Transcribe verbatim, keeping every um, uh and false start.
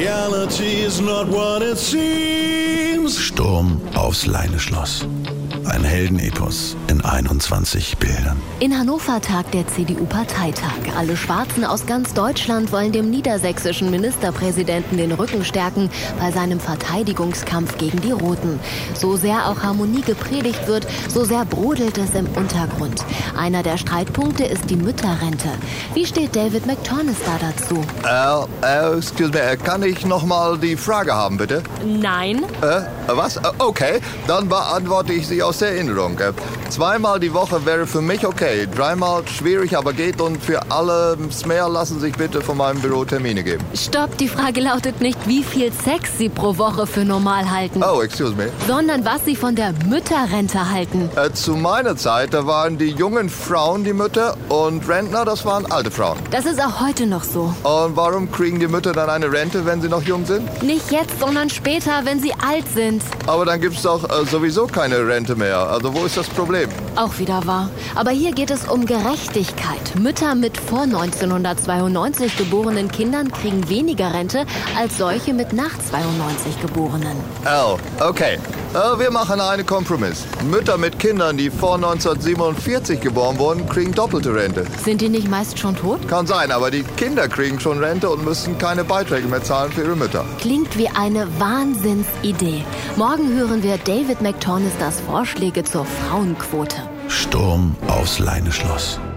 Reality is not what it seems. Sturm aufs Leineschloss. Ein Heldenepos in einundzwanzig Bildern. In Hannover tagt der C D U-Parteitag. Alle Schwarzen aus ganz Deutschland wollen dem niedersächsischen Ministerpräsidenten den Rücken stärken bei seinem Verteidigungskampf gegen die Roten. So sehr auch Harmonie gepredigt wird, so sehr brodelt es im Untergrund. Einer der Streitpunkte ist die Mütterrente. Wie steht David McTornis da dazu? Äh, äh, excuse me, kann ich nochmal die Frage haben, bitte? Nein. Äh, was? Äh, okay, dann beantworte ich sie aus der Erinnerung. Äh, zweimal die Woche wäre für mich okay. Dreimal schwierig, aber geht. Und für alle mehr lassen sich bitte von meinem Büro Termine geben. Stopp, die Frage lautet nicht, wie viel Sex Sie pro Woche für normal halten. Oh, excuse me. Sondern was Sie von der Mütterrente halten. Äh, zu meiner Zeit, da waren die jungen Frauen die Mütter und Rentner, das waren alte Frauen. Das ist auch heute noch so. Und warum kriegen die Mütter dann eine Rente, wenn sie noch jung sind? Nicht jetzt, sondern später, wenn sie alt sind. Aber dann gibt's doch äh, sowieso keine Rente mehr. Also wo ist das Problem? Auch wieder wahr. Aber hier geht es um Gerechtigkeit. Mütter mit vor neunzehnhundertzweiundneunzig geborenen Kindern kriegen weniger Rente als solche mit nach zweiundneunzig geborenen. Oh, okay. Äh, wir machen einen Kompromiss. Mütter mit Kindern, die vor neunzehnhundertsiebenundvierzig geboren wurden, kriegen doppelte Rente. Sind die nicht meist schon tot? Kann sein, aber die Kinder kriegen schon Rente und müssen keine Beiträge mehr zahlen für ihre Mütter. Klingt wie eine Wahnsinnsidee. Morgen hören wir David McTornis das Vorschläge zur Frauenquote. Sturm aufs Leineschloss.